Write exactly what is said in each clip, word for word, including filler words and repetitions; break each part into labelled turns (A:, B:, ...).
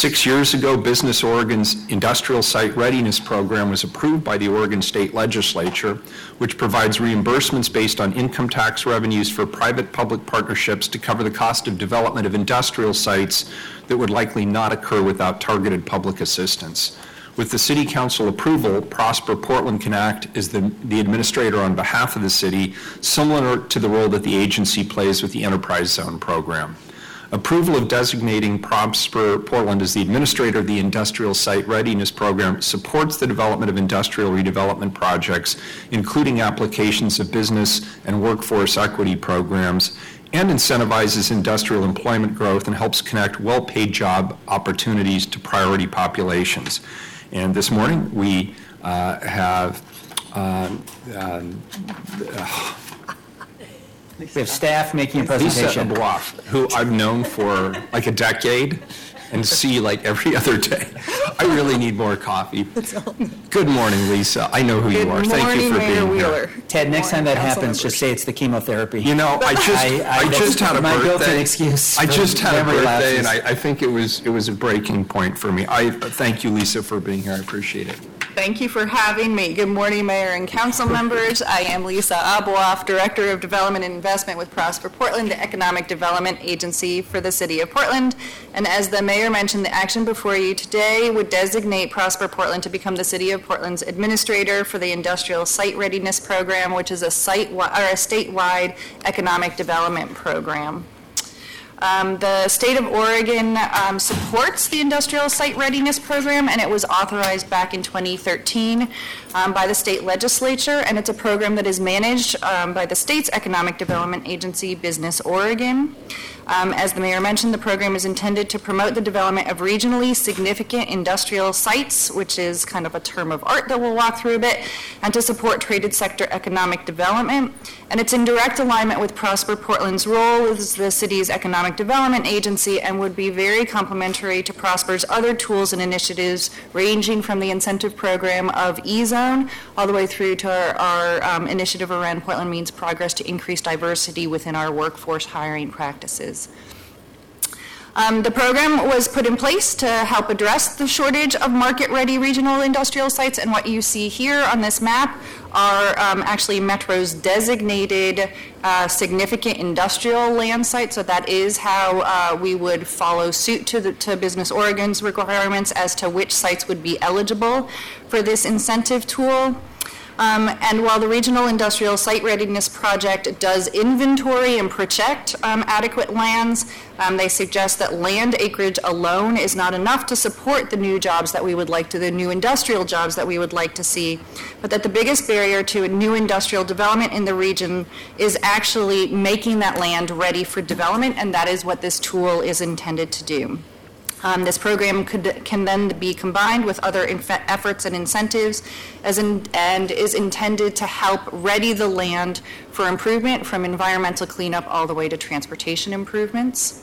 A: Six years ago, Business Oregon's Industrial Site Readiness Program was approved by the Oregon State Legislature, which provides reimbursements based on income tax revenues for private-public partnerships to cover the cost of development of industrial sites that would likely not occur without targeted public assistance. With the City Council approval, Prosper Portland can act as the, the administrator on behalf of the city, similar to the role that the agency plays with the Enterprise Zone program. Approval of designating Prosper Portland as the administrator of the Industrial Site Readiness Program supports the development of industrial redevelopment projects, including applications of business and workforce equity programs, and incentivizes industrial employment growth and helps connect well-paid job opportunities to priority populations. And this morning we uh, have uh, uh, uh,
B: We have staff making a presentation.
A: Lisa Aboaf, who I've known for like a decade and see like every other day. I really need more coffee. Good morning, Lisa. I know who
C: Good
A: you are.
C: Morning,
A: Thank you for
C: Mayor
A: being
C: Wheeler.
A: here.
B: Ted, next time that happens,
C: members.
B: just say it's the chemotherapy.
A: You know, I just I,
B: I-
A: I just had a
B: my built-in
A: birthday.
B: excuse
A: I
B: for
A: just had a
B: memory
A: birthday,
B: lapses.
A: and I, I think it was it was a breaking point for me. I thank you, Lisa, for being here. I appreciate it.
C: Thank you for having me. Good morning, Mayor and Council members. I am Lisa Aboaf, Director of Development and Investment with Prosper Portland, the economic development agency for the City of Portland. And as the Mayor mentioned, the action before you today would designate Prosper Portland to become the City of Portland's administrator for the Industrial Site Readiness Program, which is a site or a statewide economic development program. Um, the state of Oregon um, supports the Industrial Site Readiness Program, and it was authorized back in twenty thirteen um, by the state legislature, and it's a program that is managed um, by the state's economic development agency, Business Oregon. Um, as the mayor mentioned, the program is intended to promote the development of regionally significant industrial sites, which is kind of a term of art that we'll walk through a bit, and to support traded sector economic development. And it's in direct alignment with Prosper Portland's role as the city's economic development agency and would be very complementary to Prosper's other tools and initiatives, ranging from the incentive program of E-Zone all the way through to our, our um, initiative around Portland Means Progress to increase diversity within our workforce hiring practices. Um, the program was put in place to help address the shortage of market-ready regional industrial sites, and what you see here on this map are um, actually Metro's designated uh, significant industrial land sites. So that is how uh, we would follow suit to, the, to Business Oregon's requirements as to which sites would be eligible for this incentive tool. Um, and while the Regional Industrial Site Readiness Project does inventory and protect um, adequate lands, um, they suggest that land acreage alone is not enough to support the new jobs that we would like to, the new industrial jobs that we would like to see, but that the biggest barrier to a new industrial development in the region is actually making that land ready for development, and that is what this tool is intended to do. Um, this program could, can then be combined with other inf- efforts and incentives as in, and is intended to help ready the land for improvement from environmental cleanup all the way to transportation improvements.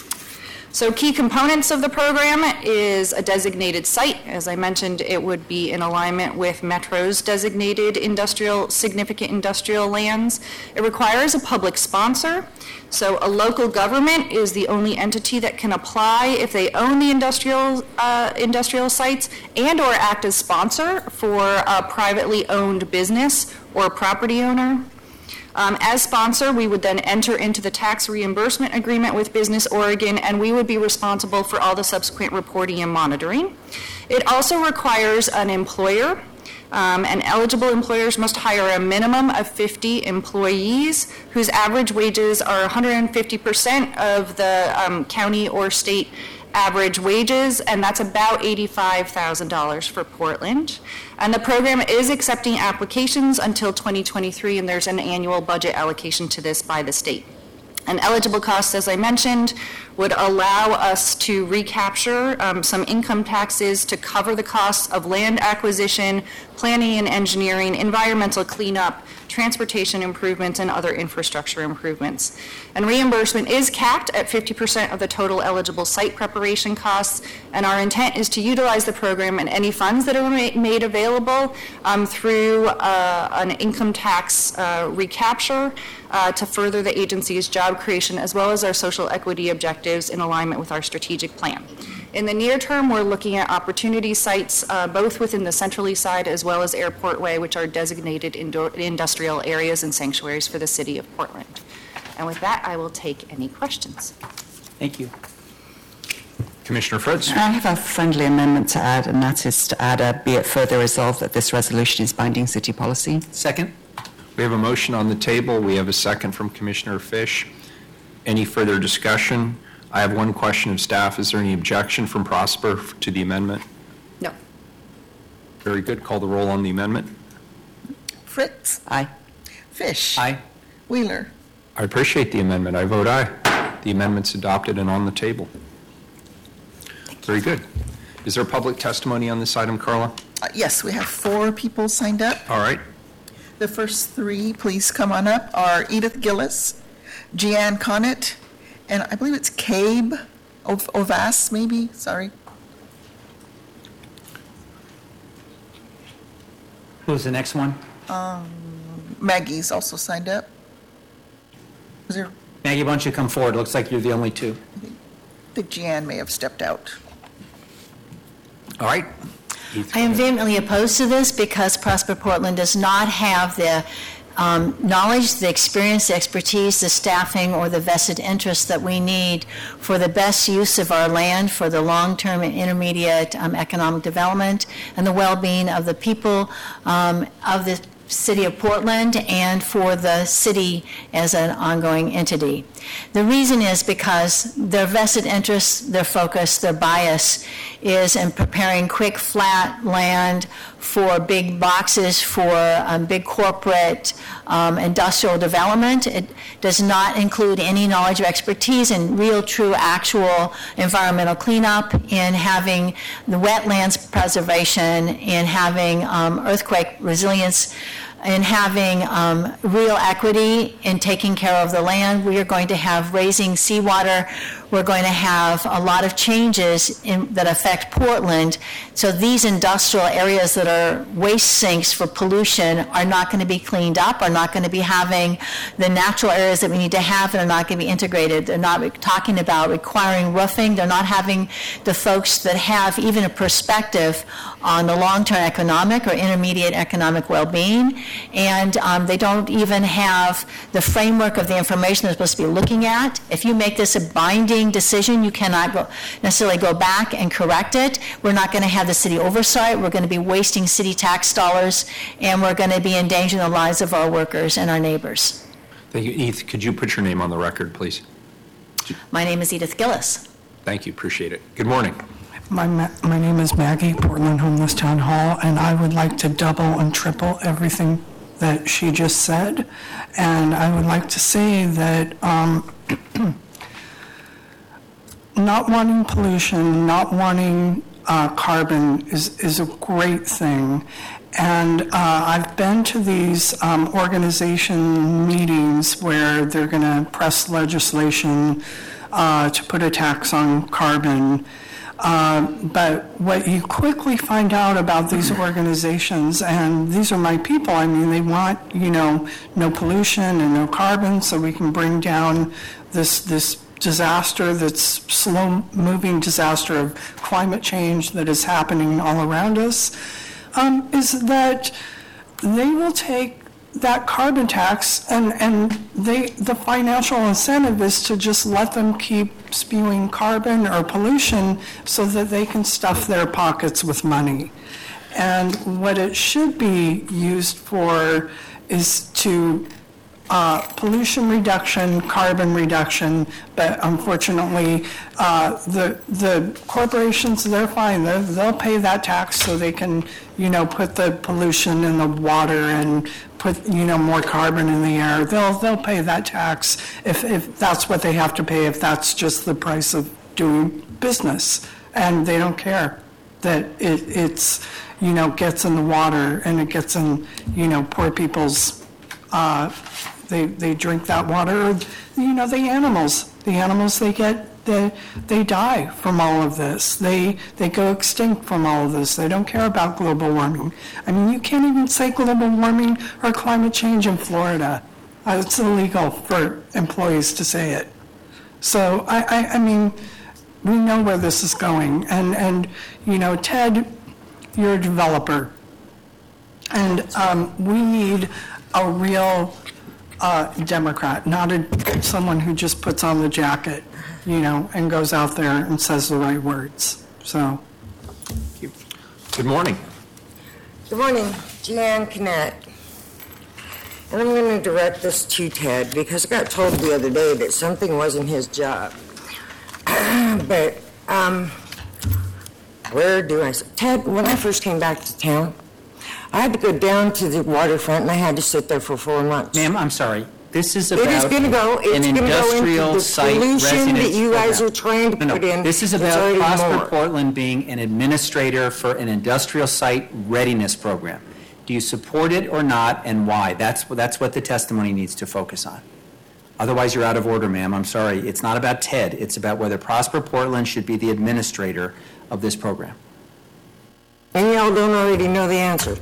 C: So key components of the program is a designated site. As I mentioned, it would be in alignment with Metro's designated industrial, significant industrial lands. It requires a public sponsor. So a local government is the only entity that can apply if they own the industrial uh, industrial sites and or act as sponsor for a privately owned business or property owner. Um, as sponsor, we would then enter into the tax reimbursement agreement with Business Oregon, and we would be responsible for all the subsequent reporting and monitoring. It also requires an employer, um, and eligible employers must hire a minimum of fifty employees whose average wages are one hundred fifty percent of the um, county or state average wages, and that's about eighty-five thousand dollars for Portland. And the program is accepting applications until twenty twenty-three, and there's an annual budget allocation to this by the state. And eligible costs, as I mentioned, would allow us to recapture um, some income taxes to cover the costs of land acquisition, planning and engineering, environmental cleanup, transportation improvements, and other infrastructure improvements. And reimbursement is capped at fifty percent of the total eligible site preparation costs, and our intent is to utilize the program and any funds that are ma- made available um, through uh, an income tax uh, recapture uh, to further the agency's job creation as well as our social equity objectives in alignment with our strategic plan. In the near term, we're looking at opportunity sites, uh, both within the Central East Side as well as Airport Way, which are designated indo- industrial areas and sanctuaries for the city of Portland. And with that, I will take any questions.
B: Thank you.
A: Commissioner Fritz?
D: I have a friendly amendment to add, and that is to add a be it further resolved that this resolution is binding city policy.
B: Second?
A: We have a motion on the table. We have a second from Commissioner Fish. Any further discussion? I have one question of staff. Is there any objection from Prosper to the amendment?
C: No.
A: Very good. Call the roll on the amendment.
E: Fritz.
D: Aye.
E: Fish.
B: Aye.
E: Wheeler.
A: I appreciate the amendment. I vote aye. The amendment's adopted and on the table. Very good. Is there public testimony on this item, Carla?
E: Uh, Yes, we have four people signed up.
A: All right.
E: The first three, please come on up, are Edith Gillis, Jeanne Connett, and I believe it's Cabe Ov- Ovas, maybe, sorry.
B: Who's the next one?
E: Maggie's also signed up. Was there,
B: Maggie, why don't you come forward? Looks like you're the only two.
E: I think Jeanne may have stepped out.
A: All right.
F: I am vehemently opposed to this because Prosper Portland does not have the um, knowledge, the experience, the expertise, the staffing, or the vested interest that we need for the best use of our land for the long-term and intermediate um, economic development and the well-being of the people um, of the City of Portland and for the city as an ongoing entity. The reason is because their vested interest, their focus, their bias is in preparing quick, flat land for big boxes, for um, big corporate um, industrial development. It does not include any knowledge or expertise in real, true, actual environmental cleanup, in having the wetlands preservation, in having um, earthquake resilience, in having um, real equity in taking care of the land. We are going to have raising seawater. We're going to have a lot of changes in, that affect Portland. So these industrial areas that are waste sinks for pollution are not going to be cleaned up, are not going to be having the natural areas that we need to have, and are not going to be integrated. They're not re- talking about requiring roofing. They're not having the folks that have even a perspective on the long-term economic or intermediate economic well-being. And um, they don't even have the framework of the information they're supposed to be looking at. If you make this a binding decision, you cannot go, necessarily go back and correct it. We're not going to have the city oversight. We're going to be wasting city tax dollars, and we're going to be endangering the lives of our workers and our neighbors.
A: Thank you. Edith, could you put your name on the record, please?
F: My name is Edith Gillis.
A: Thank you. Appreciate it. Good morning.
G: My, ma- my name is Maggie, Portland Homeless Town Hall, and I would like to double and triple everything that she just said. And I would like to say that um, not wanting pollution, not wanting uh, carbon is, is a great thing. And uh, I've been to these um, organization meetings where they're going to press legislation uh, to put a tax on carbon. Uh, but what you quickly find out about these organizations, and these are my people, I mean, they want, you know, no pollution and no carbon so we can bring down this this disaster that's slow-moving disaster of climate change that is happening all around us, um, is that they will take that carbon tax and, and they the financial incentive is to just let them keep spewing carbon or pollution so that they can stuff their pockets with money. And what it should be used for is to uh, pollution reduction, carbon reduction, but unfortunately, uh, the the corporations, they're fine. They're, they'll pay that tax so they can, you know, put the pollution in the water and put, you know, more carbon in the air. They'll they'll pay that tax if, if that's what they have to pay, if that's just the price of doing business. And they don't care that it it's, you know, gets in the water and it gets in, you know, poor people's, uh, they they drink that water, or, you know, the animals. The animals, they get, they, they die from all of this. They they go extinct from all of this. They don't care about global warming. I mean, you can't even say global warming or climate change in Florida. Uh, it's illegal for employees to say it. So, I, I, I mean, we know where this is going. And, and, you know, Ted, you're a developer. And um, we need a real uh, Democrat, not a, someone who just puts on the jacket, you know, and goes out there and says the right words. So.
A: Good morning.
H: Good morning, Jeanne Cannett. And I'm going to direct this to Ted because I got told the other day that something wasn't his job. But um, where do I, Ted, when I first came back to town, I had to go down to the waterfront and I had to sit there for four months.
B: Ma'am, I'm sorry. This is
H: It is
B: about
H: going to go,
B: an
H: it's going to go into
B: industrial
H: the
B: site
H: solution that
B: residence
H: you guys
B: program.
H: are trying to
B: No,
H: put
B: no.
H: in.
B: This is
H: It's
B: about
H: already
B: Prosper
H: more.
B: Portland being an administrator for an industrial site readiness program. Do you support it or not, and why? That's, that's what the testimony needs to focus on. Otherwise, you're out of order, ma'am. I'm sorry. It's not about Ted. It's about whether Prosper Portland should be the administrator of this program.
H: And y'all don't already know the answer.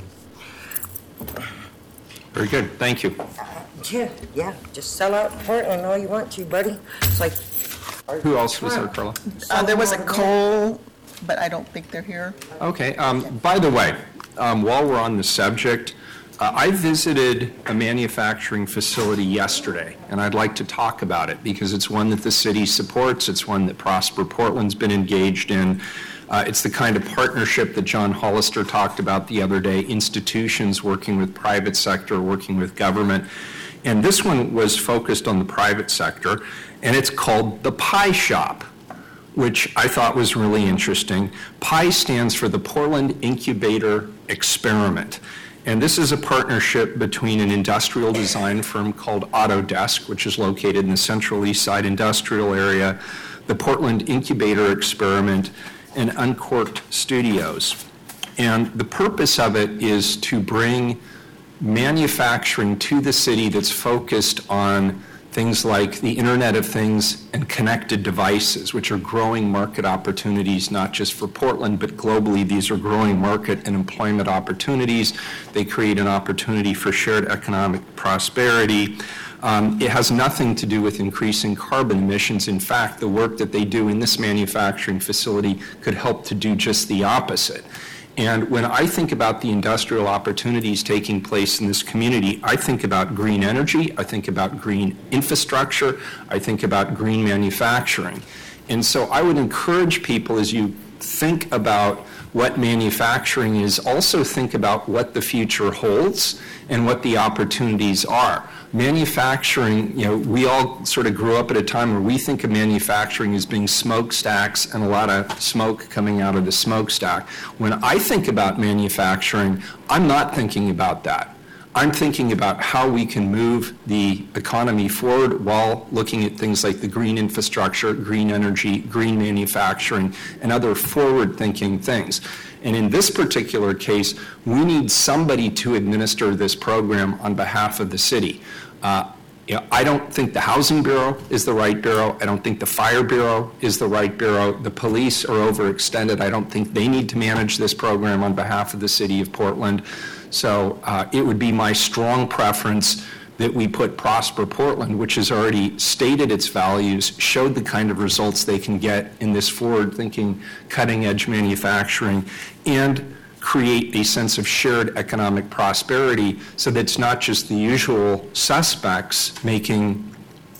A: Very good, thank you.
H: Yeah, yeah, just sell out Portland all you want to, buddy. It's like.
A: Who else was there, Carla?
E: Uh, There was a Cole, but I don't think they're here.
A: Okay, um, by the way, um, while we're on the subject, uh, I visited a manufacturing facility yesterday, and I'd like to talk about it because it's one that the city supports, it's one that Prosper Portland's been engaged in. Uh, it's the kind of partnership that John Hollister talked about the other day, institutions working with private sector, working with government. And this one was focused on the private sector, and it's called the Pie Shop, which I thought was really interesting. PIE stands for the Portland Incubator Experiment. And this is a partnership between an industrial design firm called Autodesk, which is located in the Central East Side industrial area, the Portland Incubator Experiment, and Uncorked Studios. And the purpose of it is to bring manufacturing to the city that's focused on things like the Internet of Things and connected devices, which are growing market opportunities, not just for Portland, but globally. These are growing market and employment opportunities. They create an opportunity for shared economic prosperity. Um, it has nothing to do with increasing carbon emissions. In fact, the work that they do in this manufacturing facility could help to do just the opposite. And when I think about the industrial opportunities taking place in this community, I think about green energy, I think about green infrastructure, I think about green manufacturing. And so I would encourage people, as you think about what manufacturing is, also think about what the future holds and what the opportunities are. Manufacturing, you know, we all sort of grew up at a time where we think of manufacturing as being smokestacks and a lot of smoke coming out of the smokestack. When I think about manufacturing, I'm not thinking about that. I'm thinking about how we can move the economy forward while looking at things like the green infrastructure, green energy, green manufacturing, and other forward-thinking things. And in this particular case, we need somebody to administer this program on behalf of the city. Uh, you know, I don't think the Housing Bureau is the right bureau. I don't think the Fire Bureau is the right bureau. The police are overextended. I don't think they need to manage this program on behalf of the city of Portland. So uh, it would be my strong preference that we put Prosper Portland, which has already stated its values, showed the kind of results they can get in this forward-thinking, cutting-edge manufacturing, and create a sense of shared economic prosperity so that it's not just the usual suspects making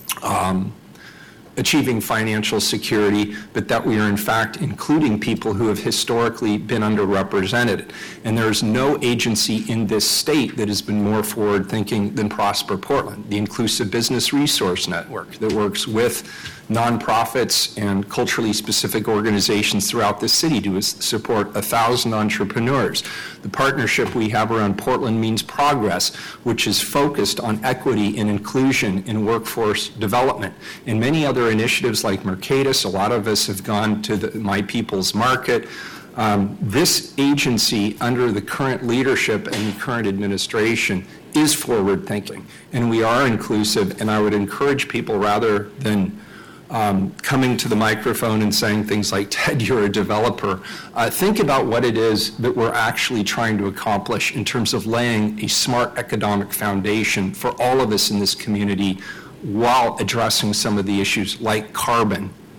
A: um, achieving financial security, but that we are in fact including people who have historically been underrepresented. And there is no agency in this state that has been more forward-thinking than Prosper Portland, the Inclusive Business Resource Network that works with nonprofits and culturally specific organizations throughout the city to support a thousand entrepreneurs. The partnership we have around Portland Means Progress, which is focused on equity and inclusion in workforce development. And many other initiatives like Mercatus, a lot of us have gone to the My People's Market. Um, this agency, under the current leadership and the current administration, is forward-thinking, and we are inclusive, and I would encourage people, rather than Um, coming to the microphone and saying things like, Ted, you're a developer, uh, think about what it is that we're actually trying to accomplish in terms of laying a smart economic foundation for all of us in this community while addressing some of the issues like carbon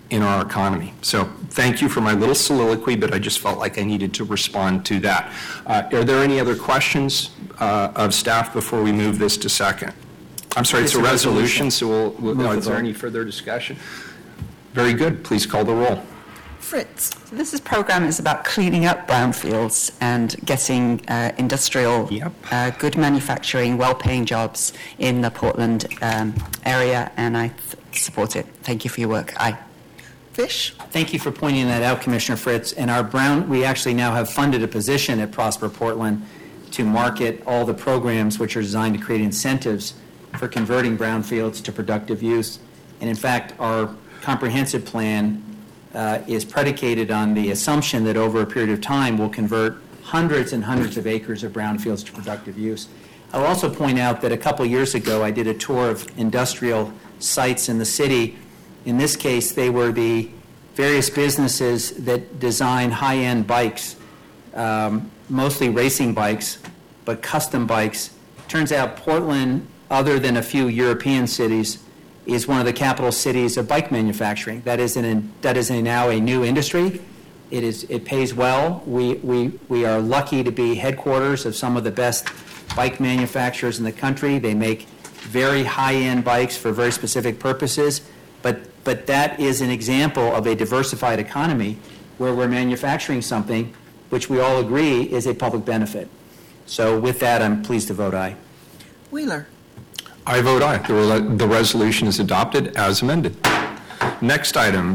A: in our economy. So thank you for my little soliloquy, but I just felt like I needed to respond to that. Uh, Are there any other questions uh, of staff before we move this to second? I'm sorry, it's a resolution, so we'll, we'll-
B: Move the
A: is there
B: vote.
A: any further discussion? Very good. Please call the roll.
E: Fritz.
D: So this is program is about cleaning up brownfields and getting uh, industrial,
A: Yep.
D: uh, good manufacturing, well-paying jobs in the Portland um, area, and I th- support it. Thank you for your work. Aye.
E: Fish.
B: Thank you for pointing that out, Commissioner Fritz. And our Brown, we actually now have funded a position at Prosper Portland to market all the programs which are designed to create incentives for converting brownfields to productive use. And in fact, our comprehensive plan uh, is predicated on the assumption that over a period of time, we'll convert hundreds and hundreds of acres of brownfields to productive use. I'll also point out that a couple years ago, I did a tour of industrial sites in the city. In this case, they were the various businesses that design high-end bikes, um, mostly racing bikes, but custom bikes. Turns out Portland, other than a few European cities, is one of the capital cities of bike manufacturing. That is an, that is a, now a new industry. It is it pays well. We we we are lucky to be headquarters of some of the best bike manufacturers in the country. They make very high-end bikes for very specific purposes, but but that is an example of a diversified economy where we're manufacturing something which we all agree is a public benefit. So with that, I'm pleased to vote aye.
E: Wheeler.
A: I vote aye. The re- the resolution is adopted as amended. Next item,